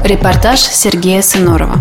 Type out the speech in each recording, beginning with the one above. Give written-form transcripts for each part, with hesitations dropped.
Репортаж Сергея Сынорова.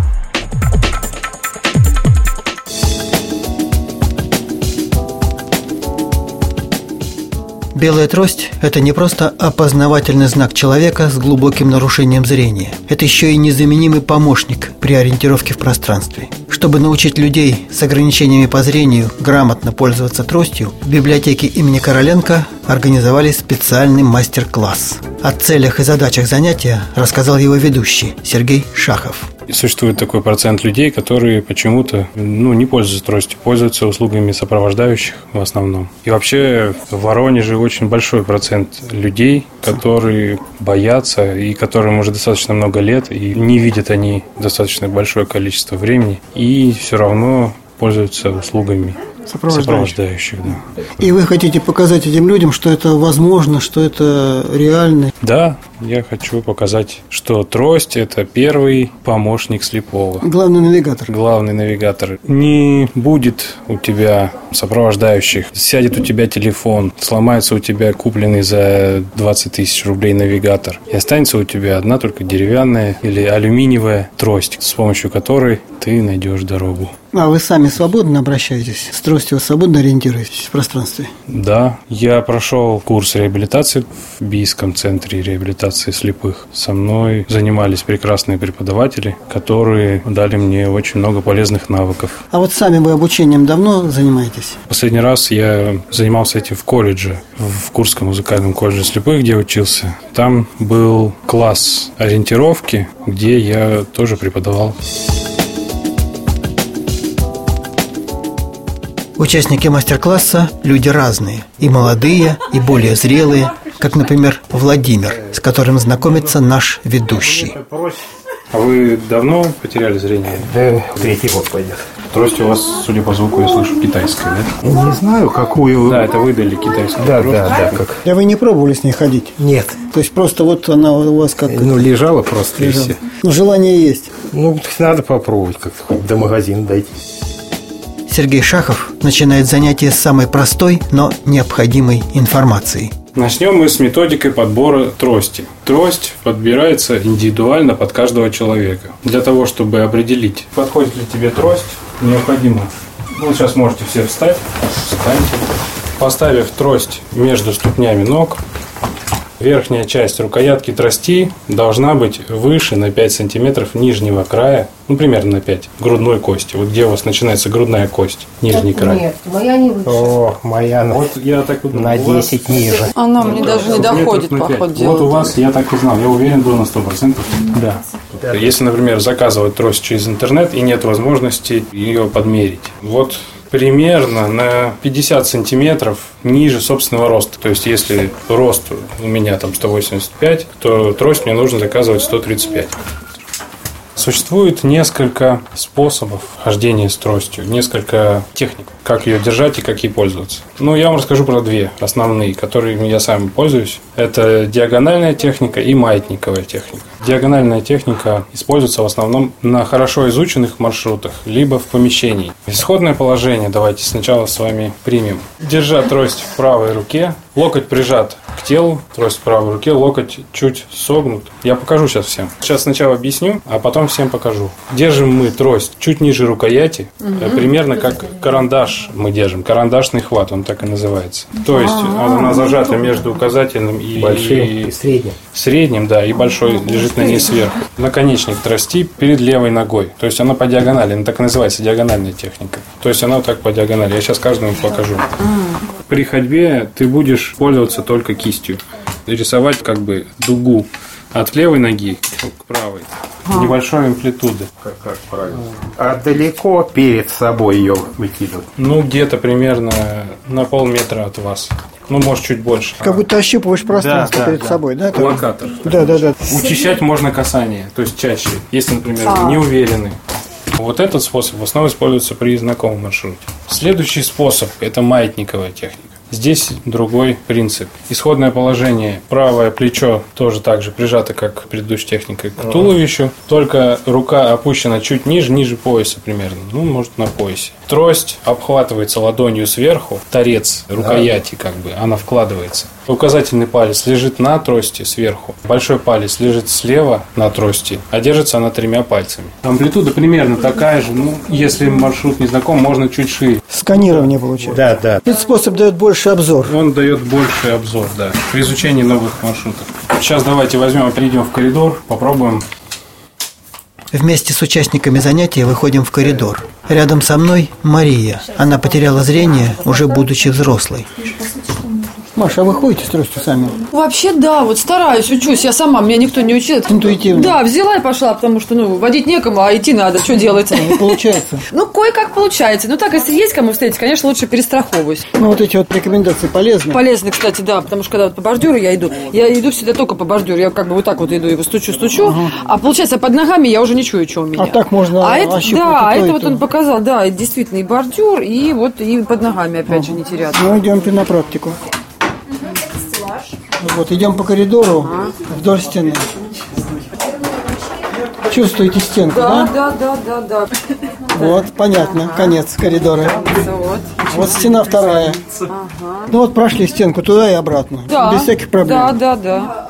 Белая трость – это не просто опознавательный знак человека с глубоким нарушением зрения. Это еще и незаменимый помощник при ориентировке в пространстве. Чтобы научить людей с ограничениями по зрению грамотно пользоваться тростью, в библиотеке имени Короленко организовали специальный мастер-класс. О целях и задачах занятия рассказал его ведущий Сергей Шахов. Существует такой процент людей, которые почему-то не пользуются тростью, пользуются услугами сопровождающих в основном. И вообще в Воронеже очень большой процент людей, которые боятся и которым уже достаточно много лет, и не видят они достаточно большое количество времени, и все равно пользуются услугами сопровождающих, да. И вы хотите показать этим людям, что это возможно, что это реально? Да, я хочу показать, что трость – это первый помощник слепого. Главный навигатор. Главный навигатор. Не будет у тебя сопровождающих, сядет у тебя телефон, сломается у тебя купленный за 20 тысяч рублей навигатор, и останется у тебя одна только деревянная или алюминиевая трость, с помощью которой ты найдешь дорогу. А вы сами свободно обращаетесь? С тростью вы свободно ориентируетесь в пространстве? Да, я прошел курс реабилитации в Бийском центре реабилитации слепых. Со мной занимались прекрасные преподаватели, которые дали мне очень много полезных навыков. А вот сами вы обучением давно занимаетесь? Последний раз я занимался этим в колледже, в Курском музыкальном колледже слепых, где учился. Там был класс ориентировки, где я тоже преподавал. Участники мастер-класса – люди разные, и молодые, и более зрелые, как, например, Владимир, с которым знакомится наш ведущий. А вы давно потеряли зрение? Да, 3-й год пойдет. Трость у вас, судя по звуку, я слышу, китайская, да? Не знаю, какую... Да, это выдали китайскую. Да, как... А вы не пробовали с ней ходить? Нет. То есть просто вот она у вас как... лежала просто и все. Желание есть? Надо попробовать как-то, хоть до магазина дойти. Сергей Шахов начинает занятие с самой простой, но необходимой информации. Начнем мы с методикой подбора трости. Трость подбирается индивидуально под каждого человека. Для того, чтобы определить, подходит ли тебе трость, необходимо. Сейчас можете все встать. Встаньте. Поставив трость между ступнями ног, верхняя часть рукоятки трости должна быть выше на 5 сантиметров нижнего края, примерно на 5, грудной кости. Вот где у вас начинается грудная кость, нижний край. Нет, моя не выше. О, моя я так вот на 10 ниже. Она мне даже не доходит, по ходу дела. Вот у вас, я так и знал, я уверен был на 100%. Да. Если, например, заказывать трость через интернет и нет возможности ее подмерить. Вот примерно на 50 сантиметров ниже собственного роста. То есть, если рост у меня там 185, то трость мне нужно заказывать 135. Существует несколько способов хождения с тростью, несколько техник, как ее держать и как ей пользоваться. Я вам расскажу про две основные, которыми я сам пользуюсь. Это диагональная техника и маятниковая техника. Диагональная техника используется в основном на хорошо изученных маршрутах, либо в помещении. Исходное положение давайте сначала с вами примем. Держа трость в правой руке, локоть прижат к телу, трость в правой руке, локоть чуть согнут. Я покажу сейчас всем. Сейчас сначала объясню, а потом всем покажу. Держим мы трость чуть ниже рукояти, примерно как карандаш мы держим. Карандашный хват, он так и называется. То есть она зажата между указательным и большим и средним. Средним, да, и большой лежит на ней сверху. Наконечник трости перед левой ногой. То есть она по диагонали, она так и называется, диагональная техника. То есть она вот так по диагонали. Я сейчас каждому покажу. При ходьбе ты будешь пользоваться только кистью. Рисовать как бы дугу от левой ноги к правой. Небольшой амплитуды. Как правильно. А далеко перед собой ее выкидывать? Где-то примерно на полметра от вас. Может, чуть больше. Как будто ощупываешь пространство перед собой, да? Локатор. Да. Учащать можно касание, то есть чаще, если, например, вы не уверены. Вот этот способ в основном используется при знакомом маршруте. Следующий способ – это маятниковая техника. Здесь другой принцип. Исходное положение. Правое плечо тоже так же прижато, как предыдущей техникой, к туловищу. Только рука опущена чуть ниже пояса примерно. Может, на поясе. Трость обхватывается ладонью сверху. Торец рукояти она вкладывается. Указательный палец лежит на трости сверху, большой палец лежит слева на трости, а держится она 3 пальцами. Амплитуда примерно такая же, если маршрут не знаком, можно чуть шире. Сканирование получается. Да. Этот способ дает больше обзор. Он дает больший обзор, да, при изучении новых маршрутов. Сейчас давайте перейдем в коридор, попробуем. Вместе с участниками занятия выходим в коридор. Рядом со мной Мария. Она потеряла зрение, уже будучи взрослой. Маша, а вы ходите с тростью сами? Вообще, да, вот стараюсь, учусь. Я сама, меня никто не учил. Интуитивно? Да, взяла и пошла, потому что, водить некому, а идти надо, что делать? Не получается? Кое-как получается. Так, если есть кому встретить, конечно, лучше перестраховываюсь. Вот эти рекомендации полезны? Полезны, кстати, да, потому что когда по бордюру я иду всегда только по бордюру. Я вот так вот иду, его стучу, а получается под ногами я уже не чую, что у меня. А так можно ощупать. Да, это вот он показал, да, действительно и бордюр, и под ногами опять же не теряться. Идемте на практику. Вот, идем по коридору вдоль стены. Чувствуете стенку, да? Да. Вот, понятно, конец коридора. Вот стена вторая. Прошли стенку туда и обратно. Да. Без всяких проблем. Да.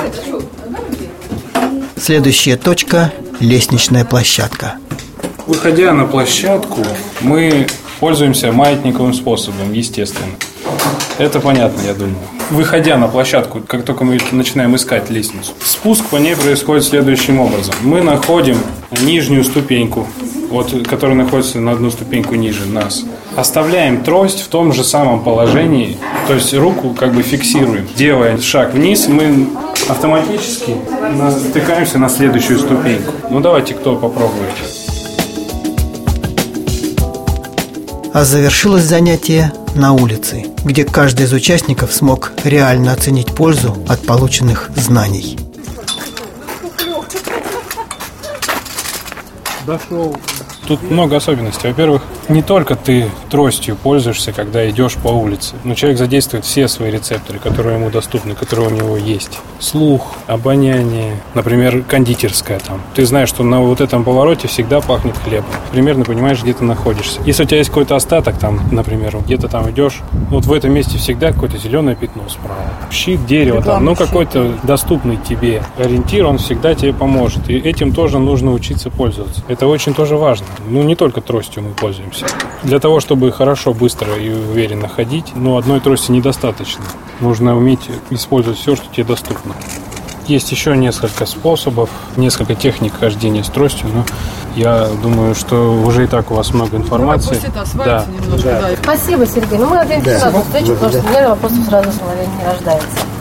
Следующая точка – лестничная площадка. Выходя на площадку, мы пользуемся маятниковым способом, естественно. Это понятно, я думаю. Выходя на площадку, как только мы начинаем искать лестницу, спуск по ней происходит следующим образом. Мы находим нижнюю ступеньку, которая находится на одну ступеньку ниже нас. Оставляем трость в том же самом положении, то есть руку фиксируем. Делая шаг вниз, мы автоматически натыкаемся на следующую ступеньку. Давайте, кто попробует. А завершилось занятие на улице, где каждый из участников смог реально оценить пользу от полученных знаний. Дошел. Тут много особенностей. Во-первых, не только ты тростью пользуешься, когда идешь по улице, но человек задействует все свои рецепторы, которые ему доступны, которые у него есть. Слух, обоняние, например, кондитерская там. Ты знаешь, что на этом повороте всегда пахнет хлебом. Примерно понимаешь, где ты находишься. Если у тебя есть какой-то остаток там, например, где-то там идешь, в этом месте всегда какое-то зеленое пятно справа. Щит, дерево там, какой-то доступный тебе ориентир, он всегда тебе поможет. И этим тоже нужно учиться пользоваться. Это очень тоже важно. Не только тростью мы пользуемся. Для того, чтобы хорошо, быстро и уверенно ходить, одной трости недостаточно. Нужно уметь использовать все, что тебе доступно. Есть еще несколько способов, несколько техник хождения с тростью, но я думаю, что уже и так у вас много информации. Пусть это освоится немножко. Спасибо, Сергей. Мы надеемся сразу встречу, потому что, наверное, вопросов сразу с вами не рождается.